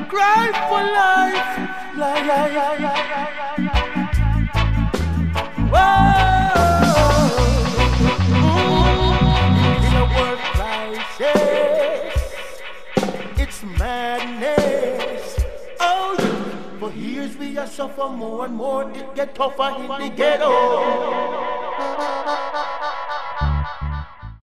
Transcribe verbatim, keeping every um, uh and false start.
cry for life. Lie, lie, lie, lie, lie, lie. Whoa. Mm. In a world crisis, it's madness. Oh, yeah. For years we are suffer more and more. It get tougher in the ghetto.